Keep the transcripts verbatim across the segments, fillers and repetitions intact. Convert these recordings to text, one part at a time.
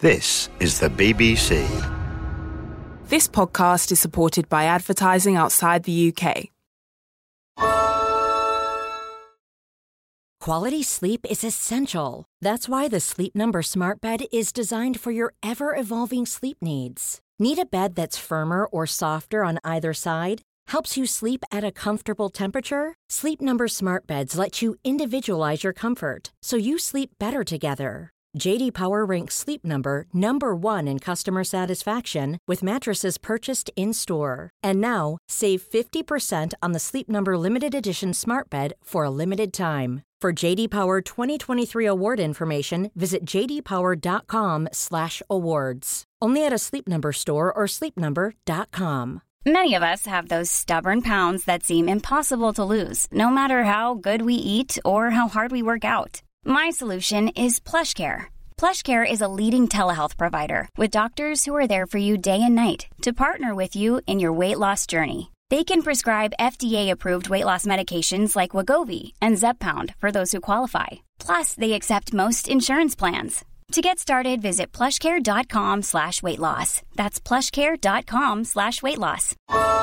This is the B B C. This podcast is supported by advertising outside the U K. Quality sleep is essential. That's why the Sleep Number Smart Bed is designed for your ever-evolving sleep needs. Need a bed that's firmer or softer on either side? Helps you sleep at a comfortable temperature? Sleep Number Smart Beds let you individualize your comfort, so you sleep better together. J D Power ranks Sleep Number number one in customer satisfaction with mattresses purchased in-store. And now, save fifty percent on the Sleep Number Limited Edition Smart Bed for a limited time. For J D Power twenty twenty-three award information, visit j d power dot com slash awards. Only at a Sleep Number store or sleep number dot com. Many of us have those stubborn pounds that seem impossible to lose, no matter how good we eat or how hard we work out. My solution is PlushCare. PlushCare is a leading telehealth provider with doctors who are there for you day and night to partner with you in your weight loss journey. They can prescribe F D A-approved weight loss medications like Wegovy and Zepbound for those who qualify. Plus, they accept most insurance plans. To get started, visit plushcare.com slash weight loss. That's plushcare.com slash weight loss.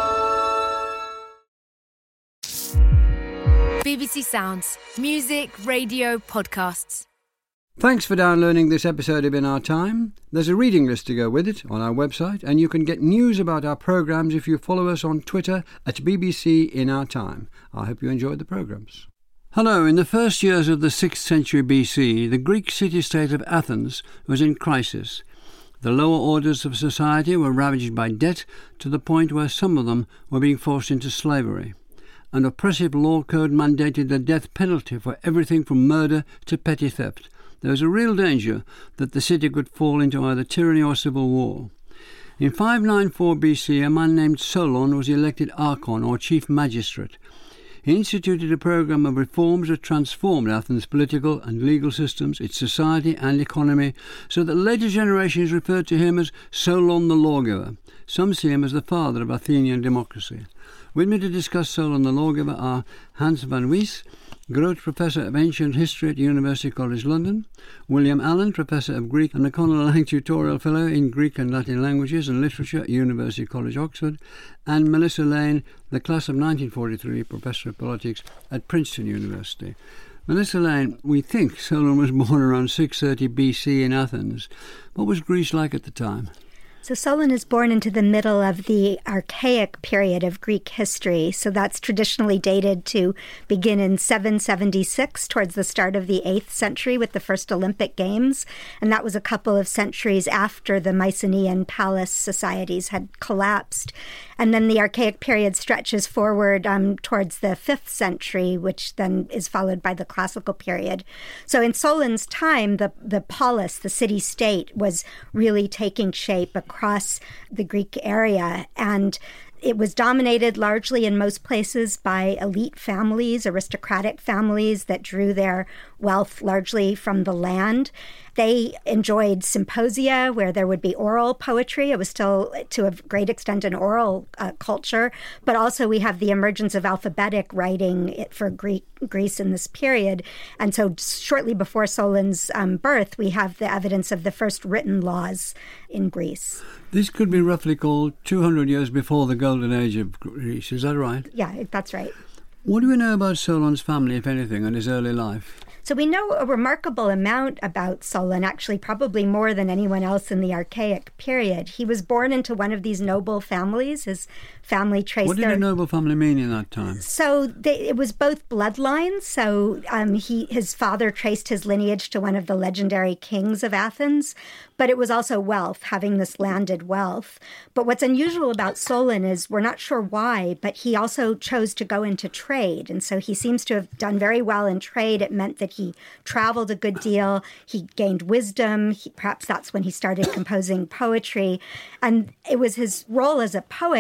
B B C Sounds. Music, radio, podcasts. Thanks for downloading this episode of In Our Time. There's a reading list to go with it on our website, and you can get news about our programmes if you follow us on Twitter at B B C In Our Time. I hope you enjoyed the programmes. Hello, in the first years of the sixth century B C, the Greek city-state of Athens was in crisis. The lower orders of society were ravaged by debt to the point where some of them were being forced into slavery. An oppressive law code mandated the death penalty for everything from murder to petty theft. There was a real danger that the city could fall into either tyranny or civil war. In five ninety-four B C, a man named Solon was elected archon, or chief magistrate. He instituted a program of reforms that transformed Athens' political and legal systems, its society and economy, so that later generations referred to him as Solon the Lawgiver. Some see him as the father of Athenian democracy. With me to discuss Solon the Lawgiver are Hans van Wees, Groot Professor of Ancient History at University College London, William Allen, Professor of Greek and O'Connell Lang Tutorial Fellow in Greek and Latin Languages and Literature at University College Oxford, and Melissa Lane, the class of nineteen forty-three, Professor of Politics at Princeton University. Melissa Lane, we think Solon was born around six thirty B C in Athens. What was Greece like at the time? So Solon is born into the middle of the Archaic period of Greek history. So that's traditionally dated to begin in seven seventy-six, towards the start of the eighth century with the first Olympic Games. And that was a couple of centuries after the Mycenaean palace societies had collapsed. And then the Archaic period stretches forward um, towards the fifth century, which then is followed by the Classical period. So in Solon's time, the, the polis, the city-state, was really taking shape across the Greek area. And it was dominated largely in most places by elite families, aristocratic families that drew their wealth largely from the land. They enjoyed symposia where there would be oral poetry. It was still, to a great extent, an oral uh, culture. But also we have the emergence of alphabetic writing for Greek, Greece in this period. And so shortly before Solon's um, birth, we have the evidence of the first written laws in Greece. This could be roughly called two hundred years before the Golden Age of Greece. Is that right? Yeah, that's right. What do we know about Solon's family, if anything, and his early life? So we know a remarkable amount about Solon, actually probably more than anyone else in the Archaic period. He was born into one of these noble families. His family traced What did their... a noble family mean in that time? So they, it was both bloodlines. So um, he, his father traced his lineage to one of the legendary kings of Athens, but it was also wealth, having this landed wealth. But what's unusual about Solon is we're not sure why, but he also chose to go into trade. And so he seems to have done very well in trade. It meant that he traveled a good deal. He gained wisdom. He, perhaps that's when he started composing poetry. And it was his role as a poet that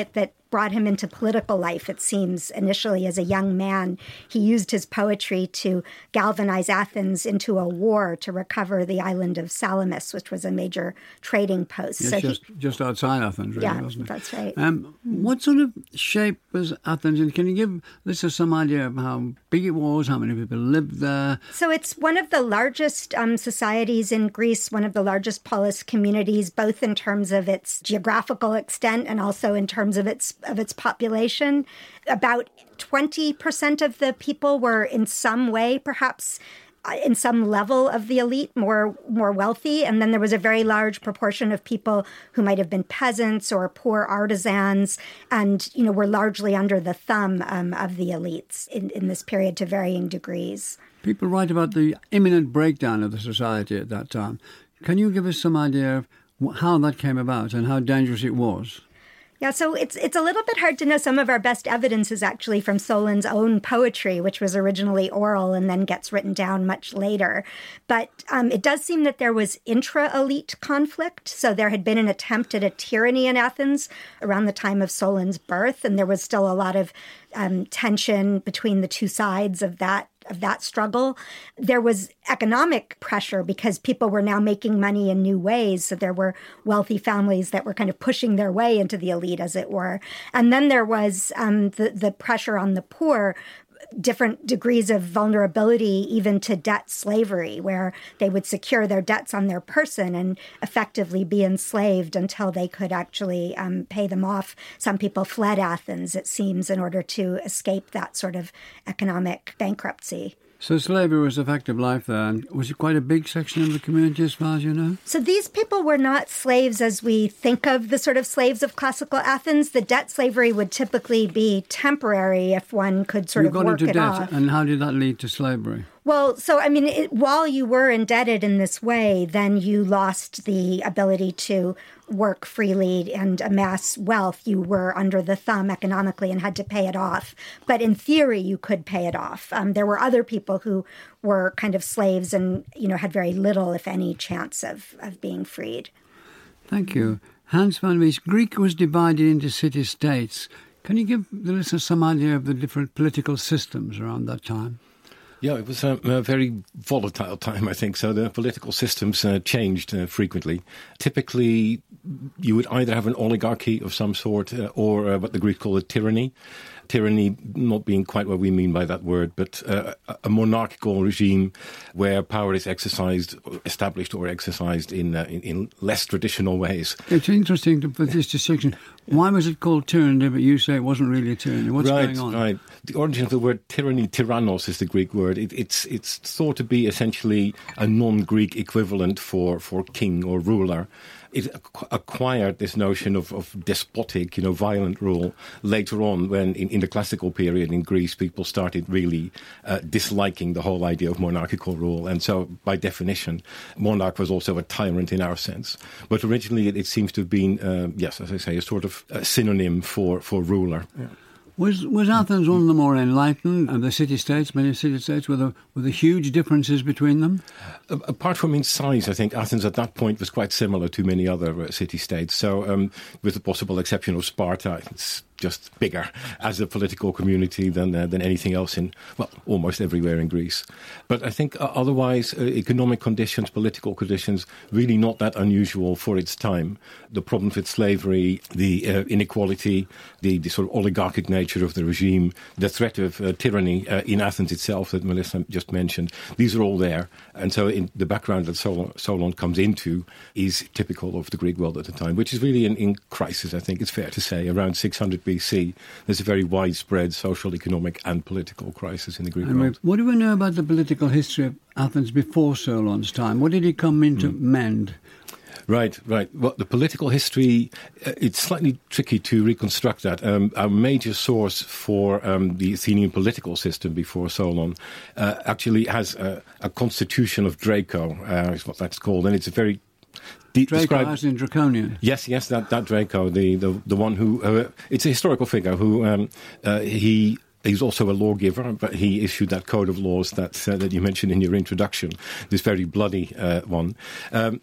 brought him into political life, it seems, initially as a young man. He used his poetry to galvanize Athens into a war to recover the island of Salamis, which was a major trading post. Yes, so just, he, just outside Athens, really, yeah, wasn't it? That's right. Um, what sort of shape was Athens in? Can you give listeners some idea of how big it was, how many people lived there? So it's one of the largest um, societies in Greece, one of the largest polis communities, both in terms of its geographical extent and also in terms of its of its population. About twenty percent of the people were in some way, perhaps in some level of the elite, more more wealthy. And then there was a very large proportion of people who might have been peasants or poor artisans and, you know, were largely under the thumb um, of the elites in, in this period to varying degrees. People write about the imminent breakdown of the society at that time. Can you give us some idea of how that came about and how dangerous it was? Yeah, so it's it's a little bit hard to know. Some of our best evidence is actually from Solon's own poetry, which was originally oral and then gets written down much later. But um, it does seem that there was intra-elite conflict. So there had been an attempt at a tyranny in Athens around the time of Solon's birth, and there was still a lot of um, tension between the two sides of that of that struggle. There was economic pressure because people were now making money in new ways. So there were wealthy families that were kind of pushing their way into the elite, as it were. And then there was um, the, the pressure on the poor, different degrees of vulnerability, even to debt slavery, where they would secure their debts on their person and effectively be enslaved until they could actually um, pay them off. Some people fled Athens, it seems, in order to escape that sort of economic bankruptcy. So slavery was a fact of life there, and was it quite a big section of the community as far as you know? So these people were not slaves as we think of the sort of slaves of classical Athens. The debt slavery would typically be temporary if one could sort you of got work into it debt, off. And how did that lead to slavery? Well, so, I mean, it, while you were indebted in this way, then you lost the ability to work freely and amass wealth. You were under the thumb economically and had to pay it off. But in theory, you could pay it off. Um, there were other people who were kind of slaves and, you know, had very little, if any, chance of, of being freed. Thank you. Hans van Wees, Greek was divided into city-states. Can you give the listeners some idea of the different political systems around that time? Yeah, it was a, a very volatile time, I think. So the political systems uh, changed uh, frequently. Typically, you would either have an oligarchy of some sort uh, or uh, what the Greeks call a tyranny. Tyranny not being quite what we mean by that word, but uh, a monarchical regime where power is exercised, established or exercised in, uh, in, in less traditional ways. It's interesting to put this distinction. Why was it called tyranny, but you say it wasn't really a tyranny? What's right, going on? Right. The origin of the word tyranny, tyrannos, is the Greek word. It, it's it's thought to be essentially a non-Greek equivalent for, for king or ruler. It acquired this notion of, of despotic, you know, violent rule later on when, in, in the classical period in Greece, people started really uh, disliking the whole idea of monarchical rule. And so, by definition, monarch was also a tyrant in our sense. But originally, it, it seems to have been, uh, yes, as I say, a sort of a synonym for, for ruler. Yeah. Was was Athens one of the more enlightened of the city-states, many city-states, with the, with the huge differences between them? Uh, apart from in size, I think Athens at that point was quite similar to many other uh, city-states. So um, with the possible exception of Sparta, it's just bigger as a political community than uh, than anything else in, well, almost everywhere in Greece. But I think uh, otherwise, uh, economic conditions, political conditions, really not that unusual for its time. The problems with slavery, the uh, inequality, the, the sort of oligarchic nature of the regime, the threat of uh, tyranny uh, in Athens itself that Melissa just mentioned, these are all there. And so in the background that Solon, Solon comes into is typical of the Greek world at the time, which is really in, in crisis, I think it's fair to say, around six hundred B C. There's a very widespread social, economic and political crisis in the Greek and world. What do we know about the political history of Athens before Solon's time? What did he come in to mm. mend? Right, right. Well, the political history, uh, it's slightly tricky to reconstruct that. Um, our major source for um, the Athenian political system before Solon uh, actually has a, a constitution of Draco, uh, is what that's called, and it's a very De- Draco described, as in Draconian? Yes, yes, that, that Draco, the, the, the one who, uh, it's a historical figure who, um, uh, he... He's also a lawgiver, but he issued that code of laws that uh, that you mentioned in your introduction, this very bloody uh, one. Um,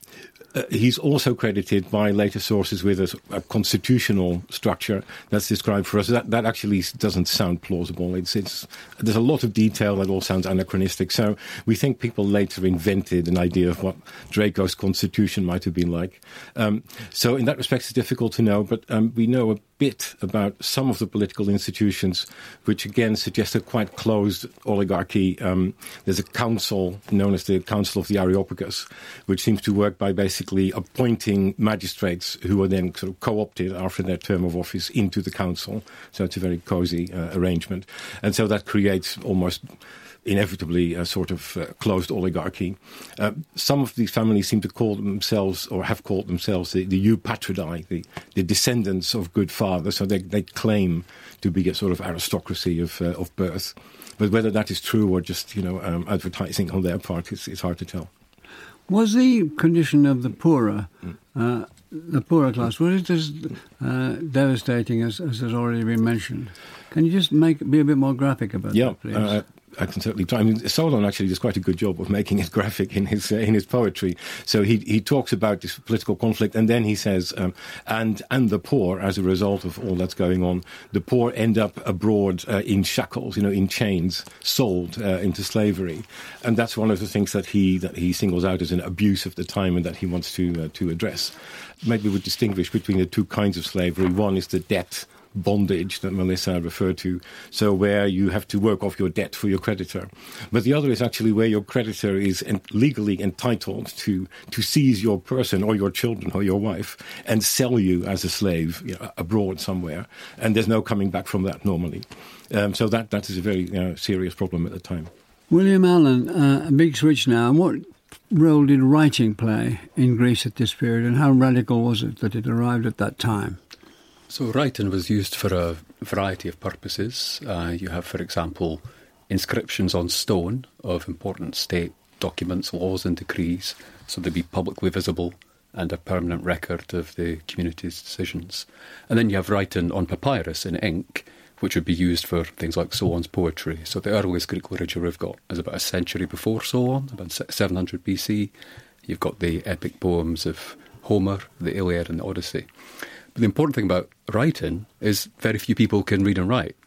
Uh, he's also credited by later sources with a, a constitutional structure that's described for us. That, that actually doesn't sound plausible. It's, it's, there's a lot of detail that all sounds anachronistic. So we think people later invented an idea of what Draco's constitution might have been like. Um, so in that respect, it's difficult to know, but um, we know a bit about some of the political institutions, which again suggest a quite closed oligarchy. Um, there's a council known as the Council of the Areopagus, which seems to work by basically appointing magistrates who are then sort of co-opted after their term of office into the council. So it's a very cozy uh, arrangement. And so that creates almost inevitably a sort of uh, closed oligarchy. Uh, some of these families seem to call themselves, or have called themselves, the, the eupatridae, the, the descendants of good fathers. So they, they claim to be a sort of aristocracy of, uh, of birth. But whether that is true or just, you know, um, advertising on their part, it's, it's hard to tell. Was the condition of the poorer, uh, the poorer class, was it as uh, devastating as, as has already been mentioned? Can you just make be a bit more graphic about yeah, that, please? Uh, I can certainly try. I mean, Solon actually does quite a good job of making it graphic in his uh, in his poetry. So he he talks about this political conflict, and then he says, um, and and the poor, as a result of all that's going on, the poor end up abroad uh, in shackles, you know, in chains, sold uh, into slavery, and that's one of the things that he that he singles out as an abuse of the time, and that he wants to uh, to address. Maybe we would distinguish between the two kinds of slavery. One is the debt bondage that Melissa referred to, so where you have to work off your debt for your creditor. But the other is actually where your creditor is en- legally entitled to, to seize your person or your children or your wife and sell you as a slave, you know, abroad somewhere, and there's no coming back from that normally. Um, so that, that is a very uh, serious problem at the time. William Allen, uh, a big switch now. What role did writing play in Greece at this period, and how radical was it that it arrived at that time? So writing was used for a variety of purposes. Uh, you have, for example, inscriptions on stone of important state documents, laws and decrees, so they'd be publicly visible and a permanent record of the community's decisions. And then you have writing on papyrus in ink, which would be used for things like Solon's poetry. So the earliest Greek literature we've got is about a century before Solon, about seven hundred B C. You've got the epic poems of Homer, the Iliad and the Odyssey. But the important thing about writing is very few people can read and write.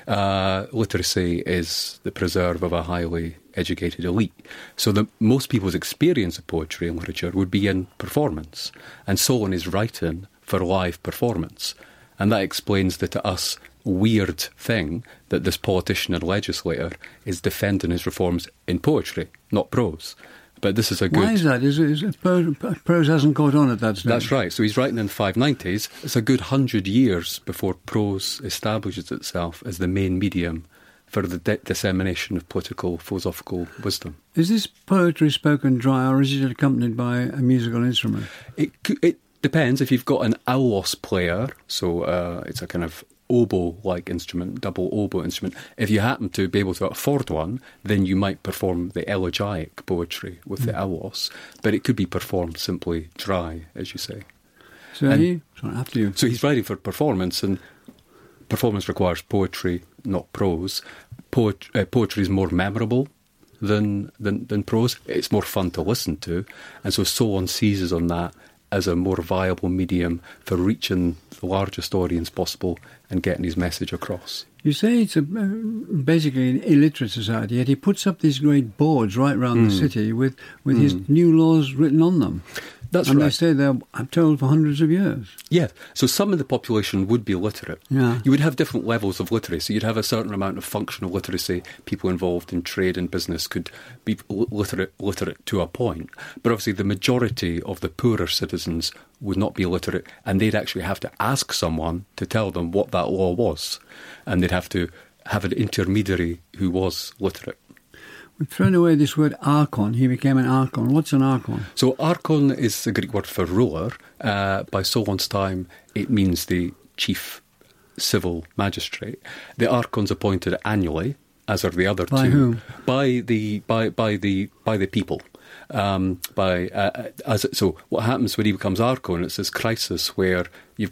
Uh, literacy is the preserve of a highly educated elite. So the, most people's experience of poetry and literature would be in performance. And Solon is writing for live performance. And that explains the, to us, weird thing that this politician and legislator is defending his reforms in poetry, not prose. But this is a good... Why is that? Is it, is it prose, prose hasn't caught on at that stage? That's right. So he's writing in the five nineties. It's a good hundred years before prose establishes itself as the main medium for the de- dissemination of political, philosophical wisdom. Is this poetry spoken dry, or is it accompanied by a musical instrument? It it depends. If you've got an aulos player, so uh, it's a kind of oboe-like instrument, double oboe instrument. If you happen to be able to afford one, then you might perform the elegiac poetry with mm. the aulos, but it could be performed simply dry, as you say. So and he, sorry, after you. So he's writing for performance, and performance requires poetry, not prose. Poet, uh, poetry is more memorable than, than than prose. It's more fun to listen to, and so Solon seizes on that as a more viable medium for reaching the largest audience possible and getting his message across. You say it's a, basically an illiterate society, yet he puts up these great boards right around mm. the city with, with mm. his new laws written on them. That's and right. And they say they're, I'm told, for hundreds of years. Yeah, so some of the population would be literate. Yeah. You would have different levels of literacy. You'd have a certain amount of functional literacy. People involved in trade and business could be literate, literate to a point. But obviously the majority of the poorer citizens would not be literate, and they'd actually have to ask someone to tell them what that law was. And they'd have to have an intermediary who was literate. We've thrown away this word archon. He became an archon. What's an archon? So archon is a Greek word for ruler. Uh, by Solon's time, it means the chief civil magistrate. The archon's appointed annually, as are the other by two. By whom? By the by by the by the people. Um, by uh, as it, so what happens when he becomes archon? It's this crisis where you've got the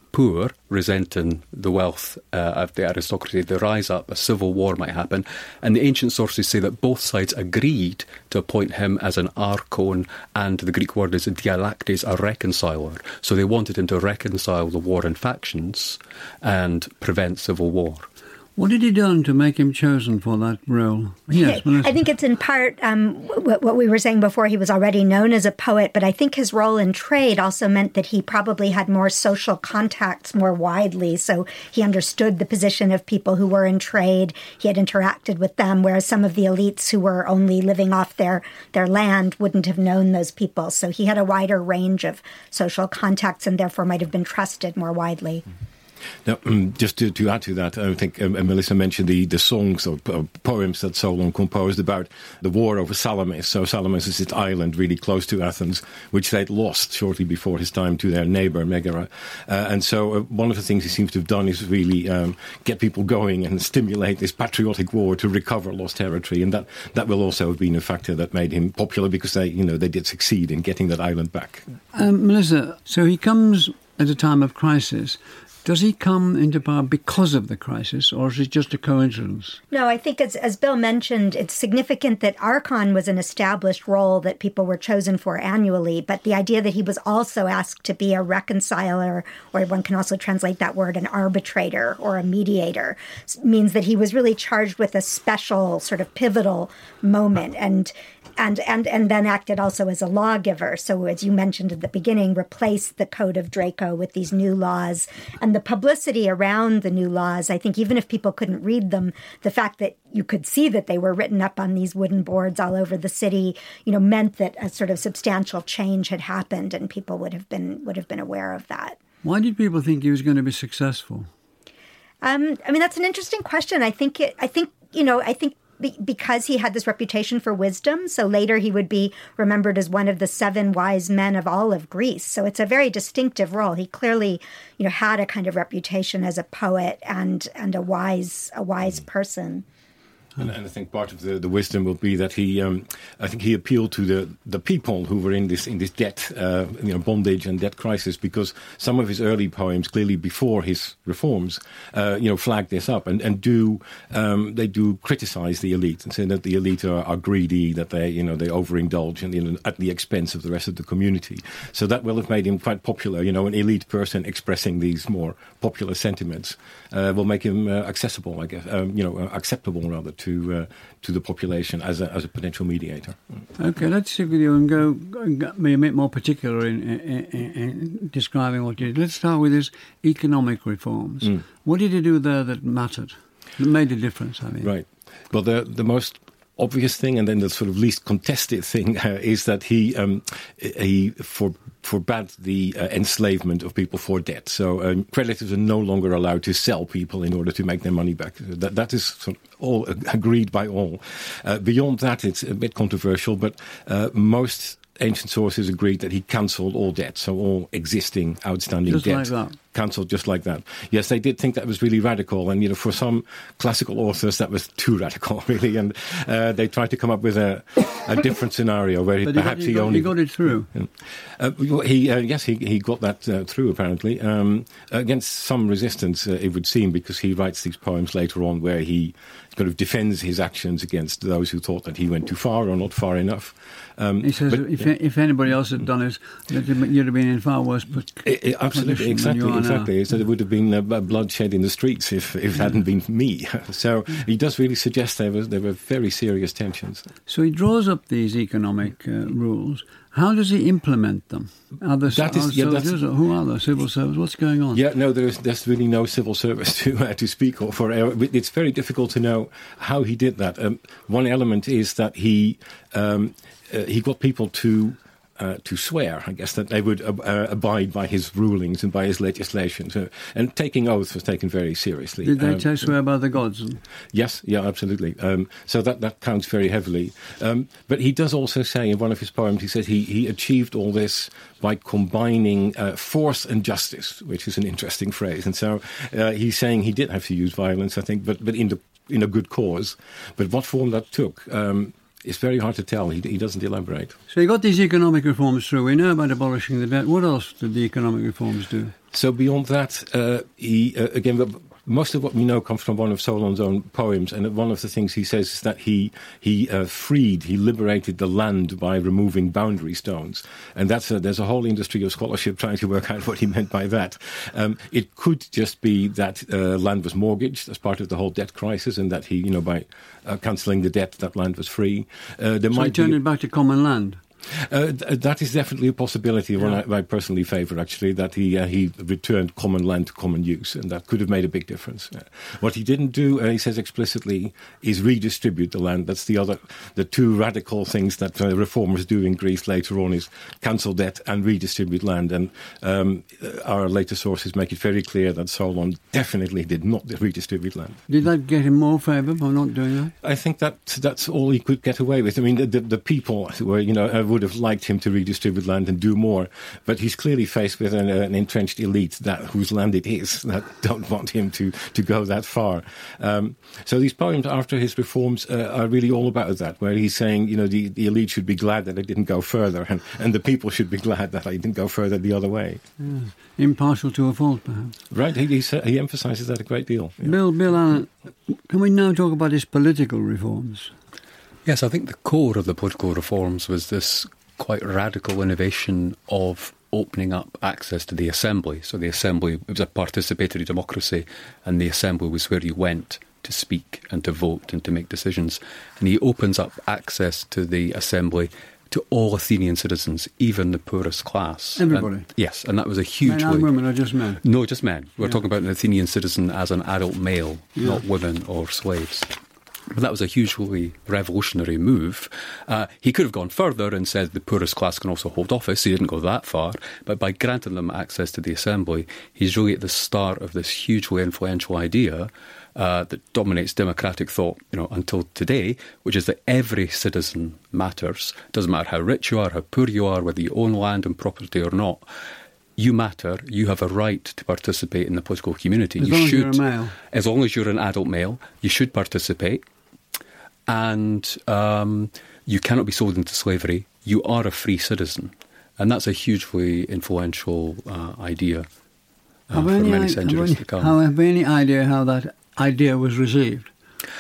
poor, resenting the wealth uh, of the aristocracy, they rise up, a civil war might happen, and the ancient sources say that both sides agreed to appoint him as an archon, and the Greek word is dialactes, a reconciler. So they wanted him to reconcile the warring factions and prevent civil war. What had he done to make him chosen for that role? Yes, I think it's in part um, what, what we were saying before. He was already known as a poet, but I think his role in trade also meant that he probably had more social contacts more widely. So he understood the position of people who were in trade. He had interacted with them, whereas some of the elites who were only living off their, their land wouldn't have known those people. So he had a wider range of social contacts and therefore might have been trusted more widely. Mm-hmm. Now, um, just to, to add to that, I think um, Melissa mentioned the, the songs or uh, poems that Solon composed about the war over Salamis. So Salamis is this island really close to Athens, which they'd lost shortly before his time to their neighbour, Megara. Uh, and so uh, one of the things he seems to have done is really um, get people going and stimulate this patriotic war to recover lost territory. And that, that will also have been a factor that made him popular because they, you know, they did succeed in getting that island back. Um, Melissa, so he comes at a time of crisis. Does he come into power because of the crisis, or is it just a coincidence? No, I think as, as Bill mentioned, it's significant that Archon was an established role that people were chosen for annually, but the idea that he was also asked to be a reconciler, or one can also translate that word, an arbitrator or a mediator, means that he was really charged with a special sort of pivotal moment, and And, and and then acted also as a lawgiver. So as you mentioned at the beginning, replaced the Code of Draco with these new laws. And the publicity around the new laws, I think even if people couldn't read them, the fact that you could see that they were written up on these wooden boards all over the city, you know, meant that a sort of substantial change had happened and people would have been would have been aware of that. Why did people think he was going to be successful? Um, I mean, that's an interesting question. I think it, I think, you know, I think because he had this reputation for wisdom. So later he would be remembered as one of the seven wise men of all of Greece. So it's a very distinctive role. He clearly, you know, had a kind of reputation as a poet and and a wise a wise person. And, and I think part of the, the wisdom will be that he, um, I think he appealed to the, the people who were in this in this debt, uh, you know, bondage and debt crisis, because some of his early poems, clearly before his reforms, uh, you know, flag this up and and do um, they do criticize the elite and say that the elite are, are greedy, that they you know they overindulge and you know, at the expense of the rest of the community. So that will have made him quite popular. You know, an elite person expressing these more popular sentiments uh, will make him uh, accessible, I guess, um, you know, uh, acceptable rather to. To, uh, to the population as a, as a potential mediator. Okay, let's stick with you and go, go and be a bit more particular in, in, in, in describing what you did. Let's start with his economic reforms. Mm. What did he do there that mattered, that made a difference, I mean? Right. Well, the the most obvious thing, and then the sort of least contested thing, uh, is that he um, he for, forbade the uh, enslavement of people for debt. So um, creditors are no longer allowed to sell people in order to make their money back. That that is sort of all agreed by all. Uh, beyond that, it's a bit controversial, but uh, most ancient sources agreed that he cancelled all debt, so all existing outstanding just debt. Like that. Cancelled just like that. Yes, they did think that was really radical, and you know, for some classical authors, that was too radical, really, and uh, they tried to come up with a, a different scenario where but perhaps he, got, he, he only he got it through. Uh, he uh, yes, he he got that uh, through apparently um, against some resistance, uh, it would seem, because he writes these poems later on where he kind of defends his actions against those who thought that he went too far or not far enough. Um, he says but, if yeah. if anybody else had done it, you'd have been in far worse position. Absolutely, exactly, exactly. So there would have been uh, bloodshed in the streets if, if it hadn't been me. So he does really suggest there was there were very serious tensions. So he draws up these economic uh, rules. How does he implement them? Are there that is, yeah, soldiers, or who are there? Civil service? What's going on? Yeah, no, there's there's really no civil service to uh, to speak of. For uh, it's very difficult to know how he did that. Um, one element is that he um, uh, he got people to. Uh, to swear, I guess, that they would uh, uh, abide by his rulings and by his legislation. So, and taking oaths was taken very seriously. Did they um, swear by the gods? Yes, yeah, absolutely. Um, so that, that counts very heavily. Um, but he does also say in one of his poems, he said he, he achieved all this by combining uh, force and justice, which is an interesting phrase. And so uh, he's saying he did have to use violence, I think, but, but in the in a good cause. But what form that took... Um, it's very hard to tell. He, he doesn't elaborate. So you got these economic reforms through. We know about abolishing the debt. What else did the economic reforms do? So beyond that, uh, he uh, again. Most of what we know comes from one of Solon's own poems, and one of the things he says is that he he uh, freed, he liberated the land by removing boundary stones, and that's a, there's a whole industry of scholarship trying to work out what he meant by that. Um, it could just be that uh, land was mortgaged as part of the whole debt crisis, and that he, you know, by uh, cancelling the debt, that land was free. Uh, there so might he turned be, it back to common land. Uh, th- that is definitely a possibility, one yeah. I, I personally favour, actually, that he uh, he returned common land to common use, and that could have made a big difference. Uh, what he didn't do, uh, he says explicitly, is redistribute the land. That's the other, the two radical things that uh, reformers do in Greece later on, is cancel debt and redistribute land. And um, our later sources make it very clear that Solon definitely did not redistribute land. Did that get him more favour by not doing that? I think that that's all he could get away with. I mean, the, the, the people were, you know, uh, would have liked him to redistribute land and do more, but he's clearly faced with an, an entrenched elite that whose land it is that don't want him to, to go that far. Um, so these poems after his reforms uh, are really all about that, where he's saying, you know, the, the elite should be glad that I didn't go further, and, and the people should be glad that I didn't go further the other way. Yeah. Impartial to a fault, perhaps. Right, he, he, he emphasises that a great deal. Yeah. Bill, Bill Allen, can we now talk about his political reforms? Yes, I think the core of the political reforms was this quite radical innovation of opening up access to the assembly. So the assembly, it was a participatory democracy, and the assembly was where you went to speak and to vote and to make decisions. And he opens up access to the assembly to all Athenian citizens, even the poorest class. Everybody? And, yes, and that was a huge... Men and women, or just men? No, just men. We're yeah. talking about an Athenian citizen as an adult male, yeah. not women or slaves. But that was a hugely revolutionary move. Uh, he could have gone further and said the poorest class can also hold office. He didn't go that far. But by granting them access to the assembly, he's really at the start of this hugely influential idea uh, that dominates democratic thought, you know, until today, which is that every citizen matters. Doesn't matter how rich you are, how poor you are, whether you own land and property or not. You matter. You have a right to participate in the political community. As you long should, as you're a male. As long as you're an adult male, you should participate. And um, you cannot be sold into slavery. You are a free citizen. And that's a hugely influential uh, idea uh, for many I- centuries to come. Have you any idea how that idea was received?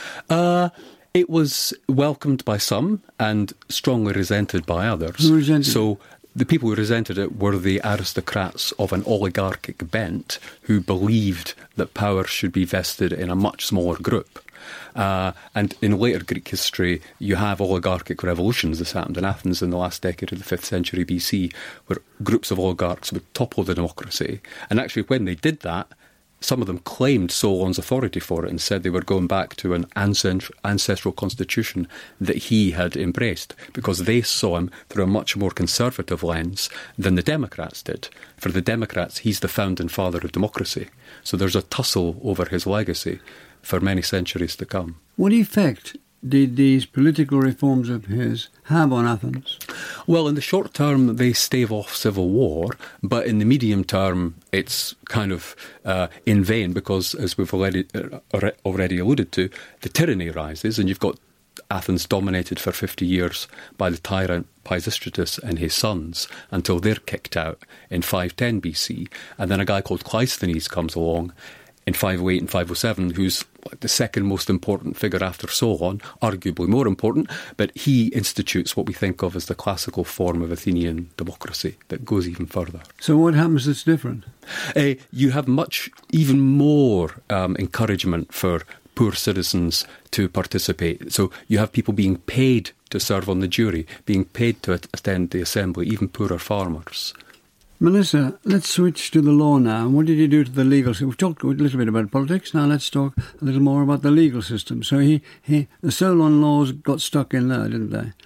Uh, it was welcomed by some and strongly resented by others. Who resented so, it? The people who resented it were the aristocrats of an oligarchic bent who believed that power should be vested in a much smaller group. Uh, and in later Greek history, you have oligarchic revolutions. This happened in Athens in the last decade of the fifth century B C, where groups of oligarchs would topple the democracy. And actually, when they did that, some of them claimed Solon's authority for it and said they were going back to an ancestral constitution that he had embraced, because they saw him through a much more conservative lens than the Democrats did. For the Democrats, he's the founding father of democracy. So there's a tussle over his legacy for many centuries to come. What effect did these political reforms of his have on Athens? Well, in the short term, they stave off civil war, but in the medium term, it's kind of uh, in vain, because, as we've already uh, already alluded to, the tyranny rises, and you've got Athens dominated for fifty years by the tyrant Pisistratus and his sons, until they're kicked out in five ten B C, and then a guy called Cleisthenes comes along in five oh eight and five oh seven, who's the second most important figure after Solon, arguably more important, but he institutes what we think of as the classical form of Athenian democracy that goes even further. So what happens that's different? Uh, you have much, even more um, encouragement for poor citizens to participate. So you have people being paid to serve on the jury, being paid to attend the assembly, even poorer farmers. Melissa, let's switch to the law now. What did he do to the legal system? We've talked a little bit about politics. Now let's talk a little more about the legal system. So he, he the Solon laws got stuck in there, didn't they?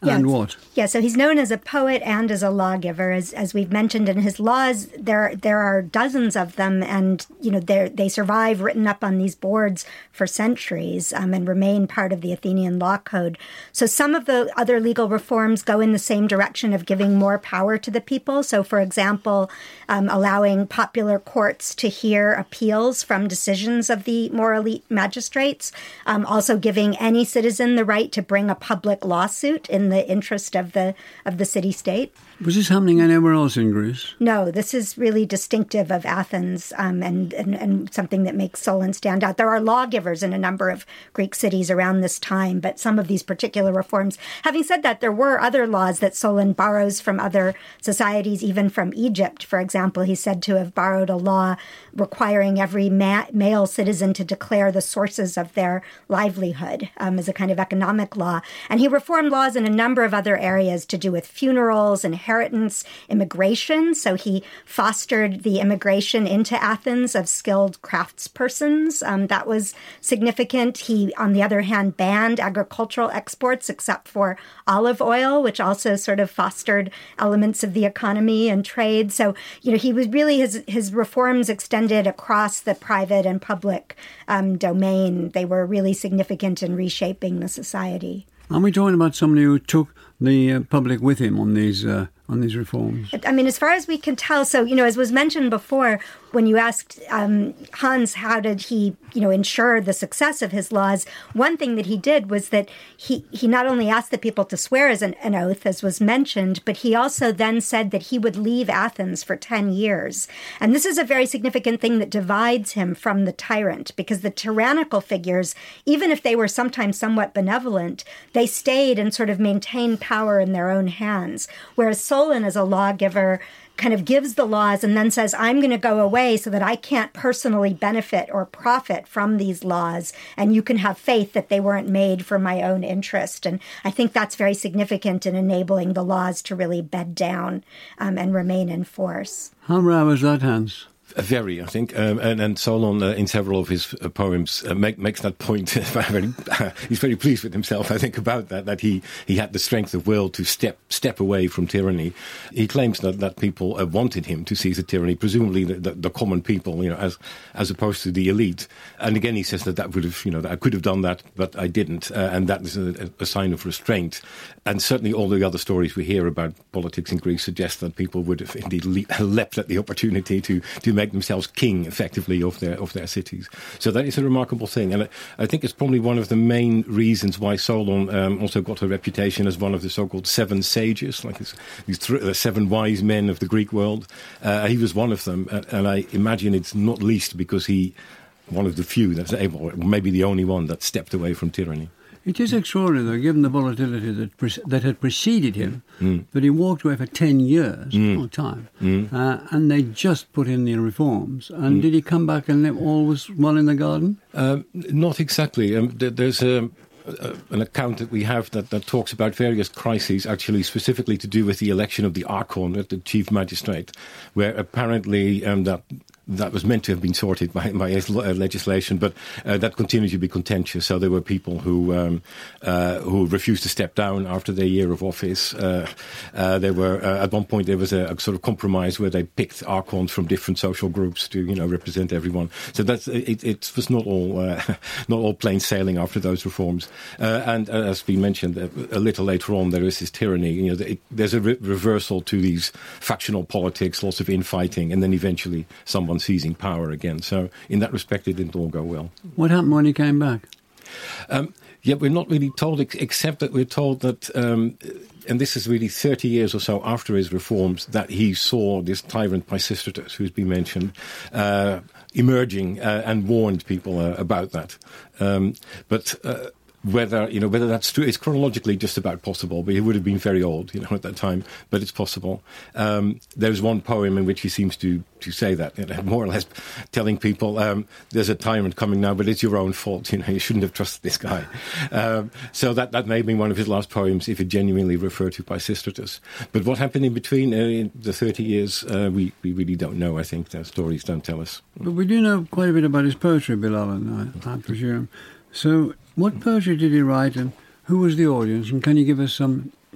And yes. what? Yeah, so he's known as a poet and as a lawgiver, as as we've mentioned. In his laws, there there are dozens of them, and you know they they survive written up on these boards for centuries um, and remain part of the Athenian law code. So some of the other legal reforms go in the same direction of giving more power to the people. So, for example, um, allowing popular courts to hear appeals from decisions of the more elite magistrates. Um, also, giving any citizen the right to bring a public lawsuit in the interest of the of the city-state. Was this happening anywhere else in Greece? No, this is really distinctive of Athens um, and, and, and something that makes Solon stand out. There are lawgivers in a number of Greek cities around this time, but some of these particular reforms. Having said that, there were other laws that Solon borrows from other societies, even from Egypt. For example, he's said to have borrowed a law requiring every ma- male citizen to declare the sources of their livelihood um, as a kind of economic law. And he reformed laws in a number of other areas to do with funerals and inheritance, immigration. So he fostered the immigration into Athens of skilled craftspersons. Um, that was significant. He, on the other hand, banned agricultural exports except for olive oil, which also sort of fostered elements of the economy and trade. So, you know, he was really, his, his reforms extended across the private and public um, domain. They were really significant in reshaping the society. Are we talking about somebody who took the uh, public with him on these uh, on these reforms? I mean, as far as we can tell, so, you know, as was mentioned before, when you asked um, Hans how did he, you know, ensure the success of his laws, one thing that he did was that he, he not only asked the people to swear as an, an oath, as was mentioned, but he also then said that he would leave Athens for ten years. And this is a very significant thing that divides him from the tyrant, because the tyrannical figures, even if they were sometimes somewhat benevolent, they stayed and sort of maintained power in their own hands. Whereas Solon, as a lawgiver, kind of gives the laws and then says, I'm going to go away so that I can't personally benefit or profit from these laws. And you can have faith that they weren't made for my own interest. And I think that's very significant in enabling the laws to really bed down um, and remain in force. How rare was that, Hans? Very, I think, um, and, and Solon, uh, in several of his uh, poems, uh, make, makes that point. very, uh, he's very pleased with himself, I think, about that, that he, he had the strength of will to step step away from tyranny. He claims that, that people uh, wanted him to seize the tyranny, presumably the, the, the common people, you know, as as opposed to the elite. And again, he says that that would have, you know, that I could have done that, but I didn't, uh, and that is a, a sign of restraint. And certainly all the other stories we hear about politics in Greece suggest that people would have indeed le- leapt at the opportunity to, to make themselves king, effectively, of their of their cities. So that is a remarkable thing. And I, I think it's probably one of the main reasons why Solon um, also got a reputation as one of the so-called seven sages, like his, these th- uh, seven wise men of the Greek world. Uh, he was one of them. Uh, and I imagine it's not least because he, one of the few that's able, or maybe the only one that stepped away from tyranny. It is extraordinary, though, given the volatility that pre- that had preceded him, mm. that he walked away for ten years, mm. all time, mm. uh, and they just put in the reforms. And mm. did he come back and all was well in the garden? Um, not exactly. Um, th- there's a... Uh, an account that we have that, that talks about various crises, actually specifically to do with the election of the Archon, the chief magistrate, where apparently um, that that was meant to have been sorted by, by legislation, but uh, that continued to be contentious. So there were people who um, uh, who refused to step down after their year of office. Uh, uh, there were uh, at one point there was a, a sort of compromise where they picked archons from different social groups to you know represent everyone. So that's it. It was not all uh, not all plain sailing after those reforms. Uh, and uh, as we mentioned uh, a little later on, there is this tyranny. You know, it, there's a re- reversal to these factional politics, lots of infighting, and then eventually someone seizing power again. So in that respect, it didn't all go well. What happened when he came back? Um, yeah, we're not really told, ex- except that we're told that, um, and this is really thirty years or so after his reforms, that he saw this tyrant Pisistratus, who's been mentioned, uh, emerging uh, and warned people uh, about that. Um, but... Uh, Whether you know whether that's true, it's chronologically just about possible. But he would have been very old, you know, at that time. But it's possible. Um, there's one poem in which he seems to, to say that, you know, more or less, telling people um, there's a tyrant coming now, but it's your own fault. You know, you shouldn't have trusted this guy. Um, so that that may have been one of his last poems, if it genuinely referred to Pisistratus. But what happened in between uh, in the thirty years, uh, we we really don't know. I think the stories don't tell us. But we do know quite a bit about his poetry, Bilal, I, I presume. So, what poetry did he write, and who was the audience? And can you give us some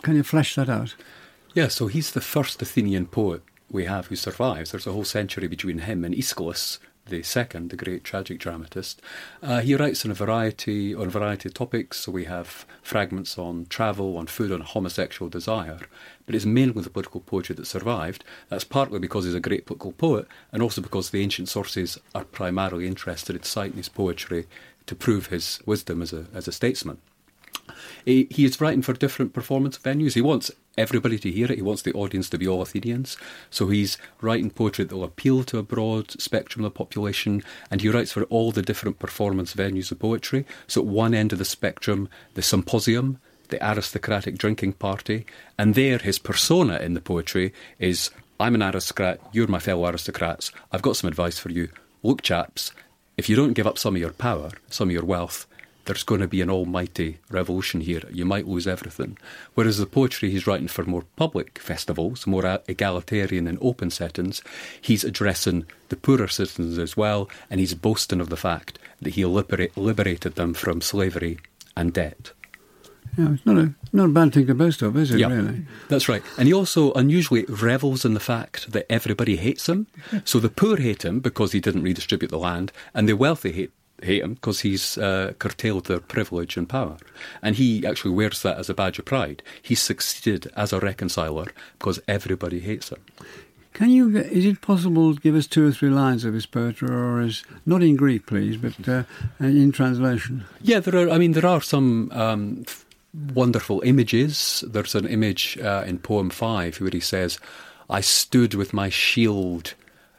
can you flesh that out? Yeah, so he's the first Athenian poet we have who survives. There's a whole century between him and Aeschylus the second, the great tragic dramatist. Uh, he writes on a variety on a variety of topics. So we have fragments on travel, on food, on homosexual desire. But it's mainly the political poetry that survived. That's partly because he's a great political poet, and also because the ancient sources are primarily interested in citing his poetry to prove his wisdom as a as a statesman. He, he is writing for different performance venues. He wants everybody to hear it. He wants the audience to be all Athenians. So he's writing poetry that will appeal to a broad spectrum of the population, and he writes for all the different performance venues of poetry. So at one end of the spectrum, the symposium, the aristocratic drinking party, and there his persona in the poetry is, I'm an aristocrat, you're my fellow aristocrats, I've got some advice for you. Look, chaps, if you don't give up some of your power, some of your wealth, there's going to be an almighty revolution here. You might lose everything. Whereas the poetry he's writing for more public festivals, more egalitarian and open settings, he's addressing the poorer citizens as well, and he's boasting of the fact that he liberate, liberated them from slavery and debt. Yeah, it's not a, not a bad thing to boast of, is it, yeah, really? That's right. And he also unusually revels in the fact that everybody hates him. So the poor hate him because he didn't redistribute the land, and the wealthy hate hate him because he's uh, curtailed their privilege and power. And he actually wears that as a badge of pride. He's succeeded as a reconciler because everybody hates him. Can you, is it possible to give us two or three lines of his poetry, or is, not in Greek, please, but uh, in translation? Yeah, there are, I mean, there are some um, f- wonderful images. There's an image uh, in poem five where he says, I stood with my shield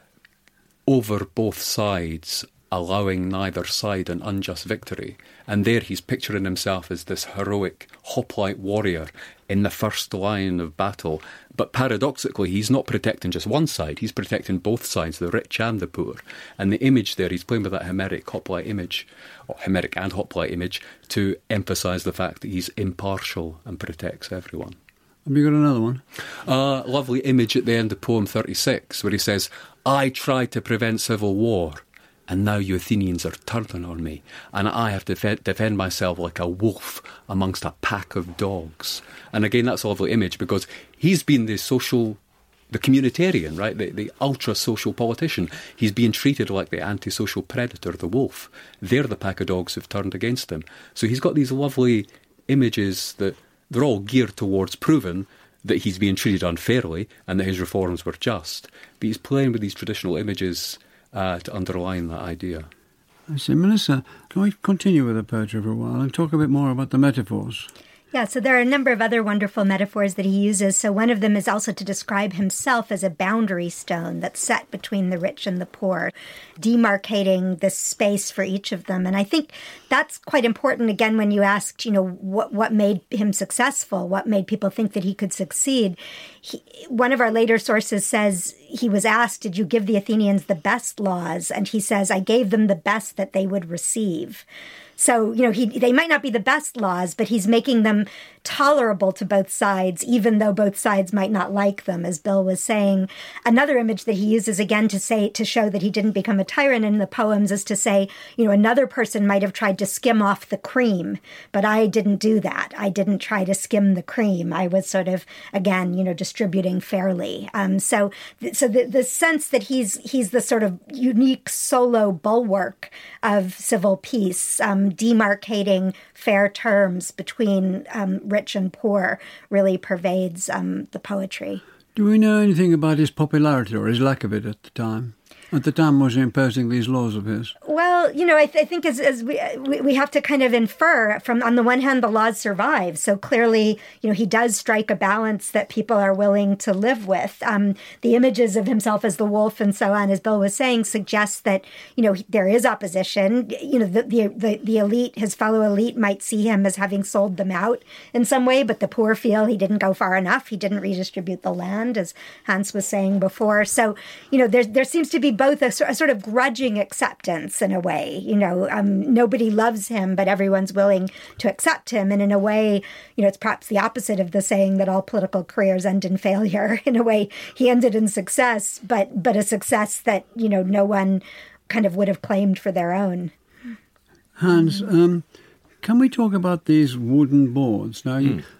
over both sides, allowing neither side an unjust victory. And there he's picturing himself as this heroic hoplite warrior in the first line of battle. But paradoxically, he's not protecting just one side, he's protecting both sides, the rich and the poor. And the image there, he's playing with that Homeric hoplite image, or Homeric and hoplite image, to emphasise the fact that he's impartial and protects everyone. Have you got another one? A uh, lovely image at the end of poem thirty-six, where he says, I tried to prevent civil war, and now you Athenians are turning on me, and I have to defend, defend myself like a wolf amongst a pack of dogs. And again, that's a lovely image because he's been the social, the communitarian, right, the, the ultra-social politician. He's being treated like the antisocial predator, the wolf. They're the pack of dogs who've turned against him. So he's got these lovely images that they're all geared towards proving that he's being treated unfairly and that his reforms were just. But he's playing with these traditional images Uh, to underline that idea. I see. Melissa, can we continue with the poetry for a while and talk a bit more about the metaphors? Yeah, so there are a number of other wonderful metaphors that he uses. So one of them is also to describe himself as a boundary stone that's set between the rich and the poor, demarcating the space for each of them. And I think that's quite important, again, when you asked, you know, what, what made him successful, what made people think that he could succeed. He, one of our later sources says he was asked, did you give the Athenians the best laws? And he says, I gave them the best that they would receive. So, you know, he they might not be the best laws, but he's making them tolerable to both sides, even though both sides might not like them, as Bill was saying. Another image that he uses, again, to say to show that he didn't become a tyrant in the poems is to say, you know, another person might have tried to skim off the cream, but I didn't do that. I didn't try to skim the cream. I was sort of, again, you know, distributing fairly. Um, so so the, the sense that he's he's the sort of unique solo bulwark of civil peace, um, demarcating fair terms between um, rich and poor, really pervades um, the poetry. Do we know anything about his popularity or his lack of it at the time? At the time was he imposing these laws of his? Well, you know, I, th- I think as, as we, we we have to kind of infer from, on the one hand, the laws survive. So clearly, you know, he does strike a balance that people are willing to live with. Um, the images of himself as the wolf and so on, as Bill was saying, suggests that, you know, there is opposition. You know, the, the, the, the elite, his fellow elite might see him as having sold them out in some way, but the poor feel he didn't go far enough. He didn't redistribute the land, as Hans was saying before. So, you know, there, there seems to be both a, a sort of grudging acceptance in a way. You know, um, nobody loves him, but everyone's willing to accept him. And in a way, you know, it's perhaps the opposite of the saying that all political careers end in failure. In a way, he ended in success, but but a success that, you know, no one kind of would have claimed for their own. Hans, um, can we talk about these wooden boards? Now, you, mm.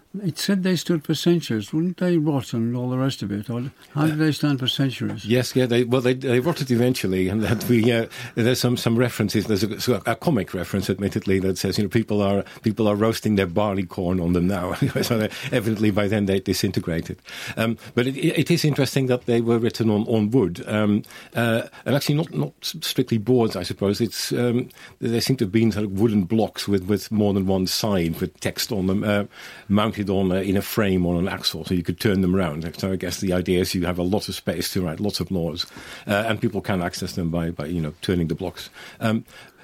It said they stood for centuries. Wouldn't they rot and all the rest of it? Or how did they stand for centuries? Yes, yeah. They, well, they, they rotted eventually, and that we uh, there's some, some references. There's a, so a comic reference, admittedly, that says you know people are people are roasting their barley corn on them now. So they, evidently by then they disintegrated. Um, but it, it is interesting that they were written on on wood, um, uh, and actually not not strictly boards. I suppose it's um, there seem to have been sort of wooden blocks with, with more than one side with text on them, uh, mounted on uh, in a frame on an axle, so you could turn them around. So I guess the idea is you have a lot of space to write lots of laws, uh, and people can access them by, by you know turning the blocks. Um,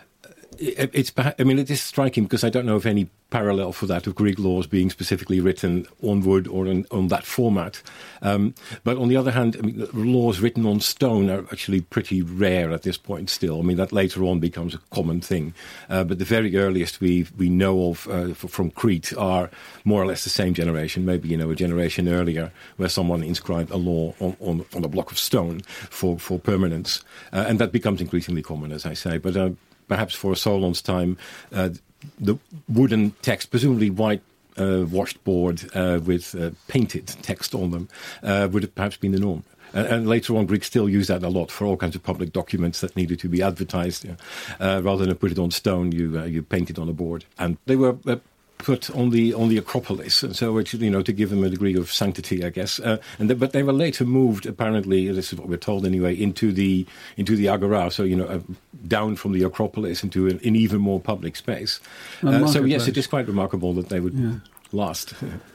it, it's I mean it is striking because I don't know of any parallel for that of Greek laws being specifically written on wood or in, on that format. Um, but on the other hand, I mean, laws written on stone are actually pretty rare at this point still. I mean, that later on becomes a common thing. Uh, but the very earliest we we know of uh, from Crete are more or less the same generation, maybe, you know, a generation earlier, where someone inscribed a law on, on, on a block of stone for, for permanence. Uh, and that becomes increasingly common, as I say. But uh, perhaps for Solon's time, uh, the wooden text, presumably white uh, washed board uh, with uh, painted text on them, uh, would have perhaps been the norm. And, and later on, Greeks still use that a lot for all kinds of public documents that needed to be advertised. You know. uh, rather than put it on stone, you uh, you paint it on a board. And they were uh, put on the on the Acropolis, and so it, you know to give them a degree of sanctity, I guess. Uh, and the, but they were later moved, apparently, this is what we're told anyway, into the into the Agora. So you know, uh, down from the Acropolis into an, an even more public space. Uh, so yes, it is quite remarkable that they would yeah. last.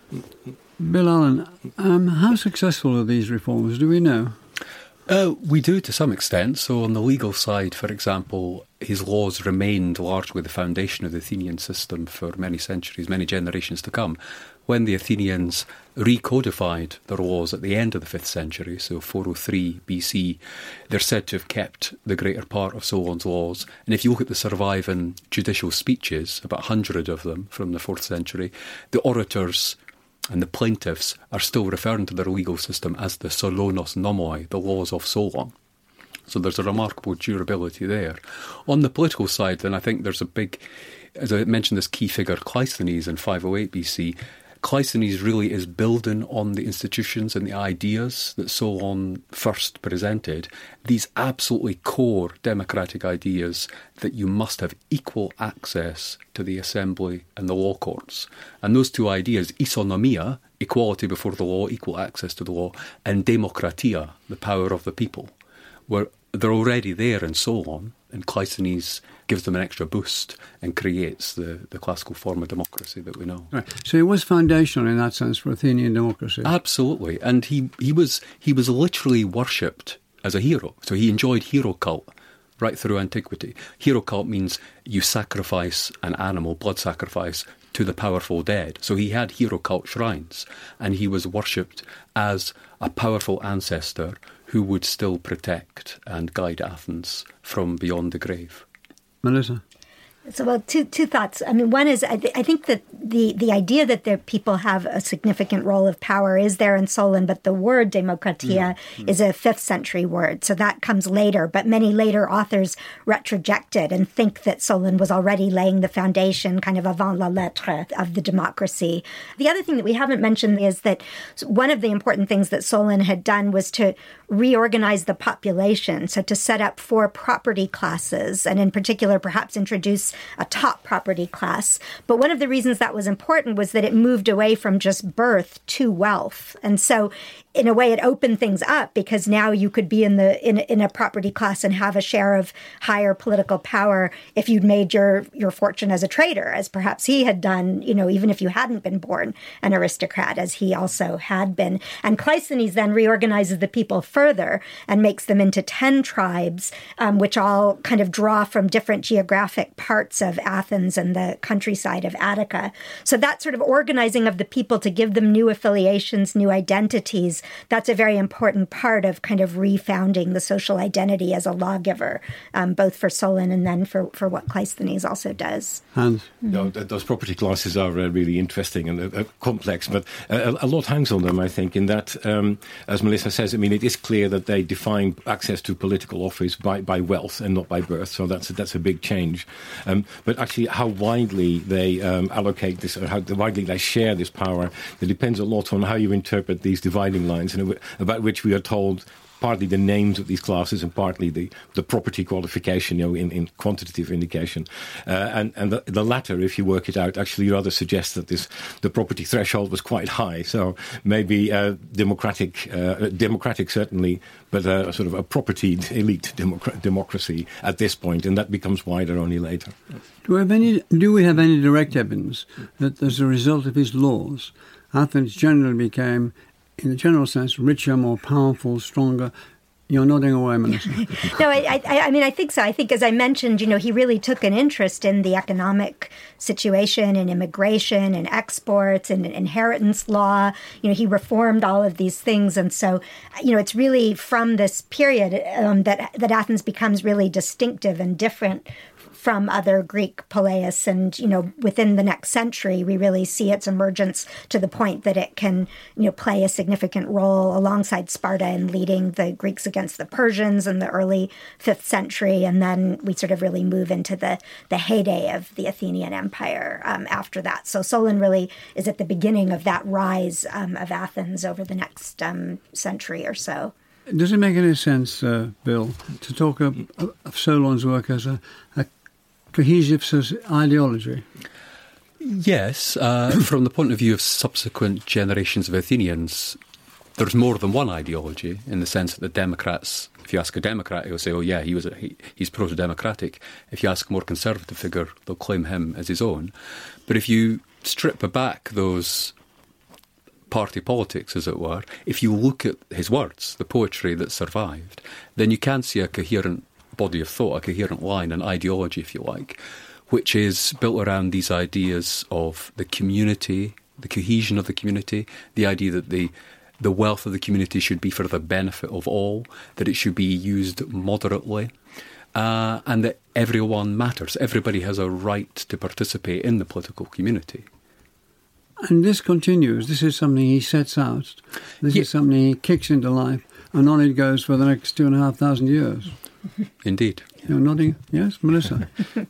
Bill Allen, um, how successful are these reforms? Do we know? Uh, we do to some extent. So on the legal side, for example, his laws remained largely the foundation of the Athenian system for many centuries, many generations to come. When the Athenians recodified their laws at the end of the fifth century, so four oh three B C, they're said to have kept the greater part of Solon's laws. And if you look at the surviving judicial speeches, about one hundred of them from the fourth century, the orators and the plaintiffs are still referring to their legal system as the Solonos Nomoi, the laws of Solon. So there's a remarkable durability there. On the political side, then, I think there's a big, as I mentioned, this key figure, Cleisthenes in five oh eight B C. Cleisthenes really is building on the institutions and the ideas that Solon first presented, these absolutely core democratic ideas that you must have equal access to the assembly and the law courts. And those two ideas, isonomia, equality before the law, equal access to the law, and demokratia, the power of the people, were they're already there in Solon, and Cleisthenes gives them an extra boost and creates the, the classical form of democracy that we know. Right. So it was foundational in that sense for Athenian democracy. Absolutely. And he, he was he was literally worshipped as a hero. So he enjoyed hero cult right through antiquity. Hero cult means you sacrifice an animal, blood sacrifice, to the powerful dead. So he had hero cult shrines, and he was worshipped as a powerful ancestor who would still protect and guide Athens from beyond the grave. Melissa? So, well, two two thoughts. I mean, one is I, th- I think that the, the idea that the people have a significant role of power is there in Solon, but the word demokratia mm-hmm. is a fifth century word, so that comes later. But many later authors retroject it and think that Solon was already laying the foundation, kind of avant la lettre, of the democracy. The other thing that we haven't mentioned is that one of the important things that Solon had done was to reorganize the population, so to set up four property classes, and in particular, perhaps introduce a top property class. But one of the reasons that was important was that it moved away from just birth to wealth. And so in a way, it opened things up because now you could be in the in, in a property class and have a share of higher political power if you'd made your, your fortune as a trader, as perhaps he had done, you know, even if you hadn't been born an aristocrat, as he also had been. And Cleisthenes then reorganizes the people further and makes them into ten tribes, um, which all kind of draw from different geographic parts of Athens and the countryside of Attica. So that sort of organizing of the people to give them new affiliations, new identities, because that's a very important part of kind of refounding the social identity as a lawgiver, um, both for Solon and then for, for what Cleisthenes also does. Hans? Mm-hmm. No, th- those property classes are uh, really interesting and uh, uh, complex, but uh, a lot hangs on them, I think, in that, um, as Melissa says, I mean, it is clear that they define access to political office by, by wealth and not by birth, so that's a, that's a big change. Um, but actually, how widely they um, allocate this, or how widely they share this power, it depends a lot on how you interpret these dividing lines, and about which we are told partly the names of these classes and partly the, the property qualification, you know, in, in quantitative indication. Uh, and and the, the latter, if you work it out, actually rather suggests that this the property threshold was quite high. So maybe uh, democratic, uh, democratic certainly, but uh, sort of a propertied elite democ- democracy at this point, and that becomes wider only later. Do we have any, do we have any direct evidence that as a result of his laws, Athens generally became, in a general sense, richer, more powerful, stronger? You're nodding away, Melissa. No, I, I, I mean, I think so. I think, as I mentioned, you know, he really took an interest in the economic situation and immigration and exports and inheritance law. You know, he reformed all of these things. And so, you know, it's really from this period um, that, that Athens becomes really distinctive and different from other Greek poleis. And, you know, within the next century, we really see its emergence to the point that it can, you know, play a significant role alongside Sparta in leading the Greeks against the Persians in the early fifth century. And then we sort of really move into the, the heyday of the Athenian Empire um, after that. So Solon really is at the beginning of that rise um, of Athens over the next um, century or so. Does it make any sense, uh, Bill, to talk of, of Solon's work as a, a cohesive ideology? Yes, uh, from the point of view of subsequent generations of Athenians, there's more than one ideology, in the sense that the Democrats, if you ask a Democrat, he'll say, oh yeah, he was a, he, he's proto-democratic. If you ask a more conservative figure, they'll claim him as his own. But if you strip back those party politics, as it were, if you look at his words, the poetry that survived, then you can see a coherent body of thought, a coherent line, an ideology, if you like, which is built around these ideas of the community, the cohesion of the community, the idea that the the wealth of the community should be for the benefit of all, that it should be used moderately, uh, and that everyone matters. Everybody has a right to participate in the political community. And this continues. This is something he sets out. This yeah. is something he kicks into life, and on it goes for the next two and a half thousand years. Indeed. You're nodding. Yes, Melissa?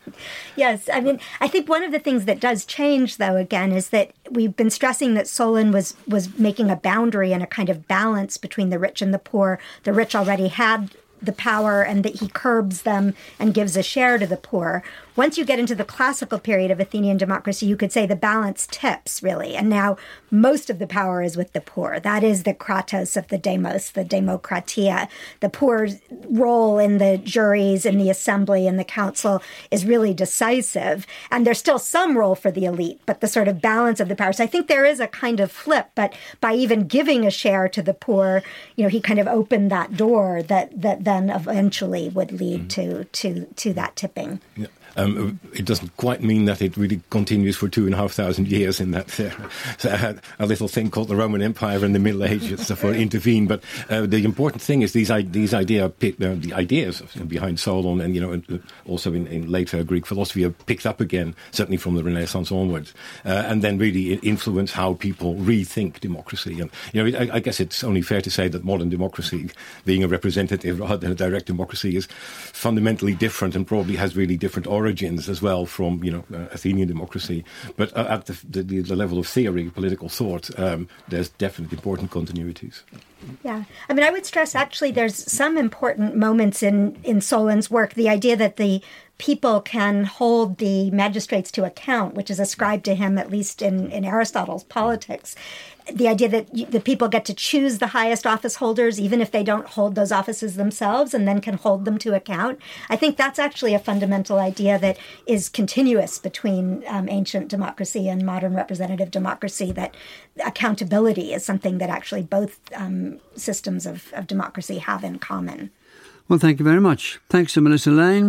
Yes. I mean, I think one of the things that does change, though, again, is that we've been stressing that Solon was, was making a boundary and a kind of balance between the rich and the poor. The rich already had the power, and that he curbs them and gives a share to the poor. Once you get into the classical period of Athenian democracy, you could say the balance tips, really. And now most of the power is with the poor. That is the kratos of the demos, the demokratia. The poor's role in the juries, in the assembly, in the council is really decisive. And there's still some role for the elite, but the sort of balance of the power. So I think there is a kind of flip, but by even giving a share to the poor, you know, he kind of opened that door that, that then eventually would lead mm-hmm. to, to, to that tipping. Yeah. Um, it doesn't quite mean that it really continues for two and a half thousand years in that uh, so I had a little thing called the Roman Empire in the Middle Ages stuff intervened. But uh, the important thing is these these idea uh, the ideas behind Solon, and you know uh, also in, in later Greek philosophy, are picked up again, certainly from the Renaissance onwards, uh, and then really influence how people rethink democracy. And you know, I, I guess it's only fair to say that modern democracy, being a representative rather than a direct democracy, is fundamentally different and probably has really different origins. origins as well from, you know, uh, Athenian democracy. But uh, at the, the, the level of theory, political thought, um, there's definitely important continuities. Yeah. I mean, I would stress, actually, there's some important moments in, in Solon's work. The idea that the people can hold the magistrates to account, which is ascribed to him, at least in, in Aristotle's Politics. The idea that the people get to choose the highest office holders, even if they don't hold those offices themselves, and then can hold them to account. I think that's actually a fundamental idea that is continuous between um, ancient democracy and modern representative democracy, that accountability is something that actually both um, systems of, of democracy have in common. Well, thank you very much. Thanks to Melissa Lane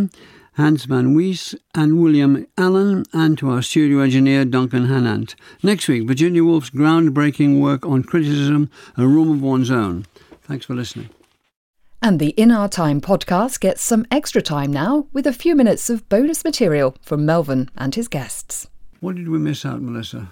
Hans van Wees and William Allen, and to our studio engineer Duncan Hannant. Next week, Virginia Woolf's groundbreaking work on criticism, A Room of One's Own. Thanks for listening. And the In Our Time podcast gets some extra time now with a few minutes of bonus material from Melvyn and his guests. What did we miss out, Melissa?